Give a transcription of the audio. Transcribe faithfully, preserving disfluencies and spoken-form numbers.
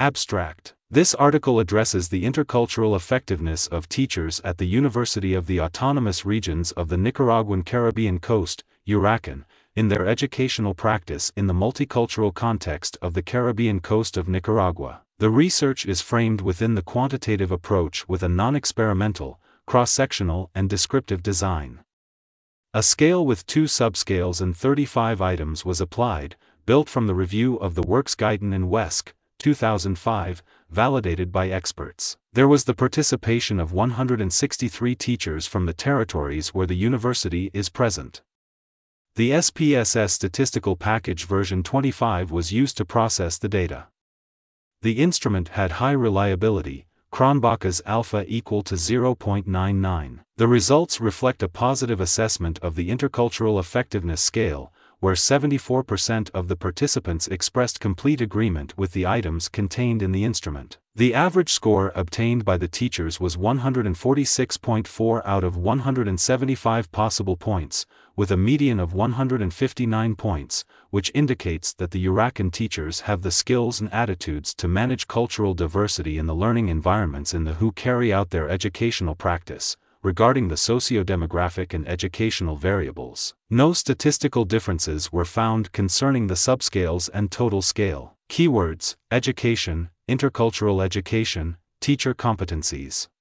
Abstract. This article addresses the intercultural effectiveness of teachers at the University of the Autonomous Regions of the Nicaraguan Caribbean Coast, URACAN, in their educational practice in the multicultural context of the Caribbean coast of Nicaragua. The research is framed within the quantitative approach with a non-experimental, cross-sectional and descriptive design. A scale with two subscales and thirty-five items was applied, built from the review of the works Guyton and Wesk, two thousand five, validated by experts. There was the participation of one hundred sixty-three teachers from the territories where the university is present. The S P S S statistical package version twenty-five was used to process the data. The instrument had high reliability, Cronbach's alpha equal to zero point nine nine. The results reflect a positive assessment of the intercultural effectiveness scale, where seventy-four percent of the participants expressed complete agreement with the items contained in the instrument. The average score obtained by the teachers was one hundred forty-six point four out of one hundred seventy-five possible points, with a median of one hundred fifty-nine points, which indicates that the URACAN teachers have the skills and attitudes to manage cultural diversity in the learning environments in the who carry out their educational practice. Regarding the socio-demographic and educational variables, no statistical differences were found concerning the subscales and total scale. Keywords: education, intercultural education, teacher competencies.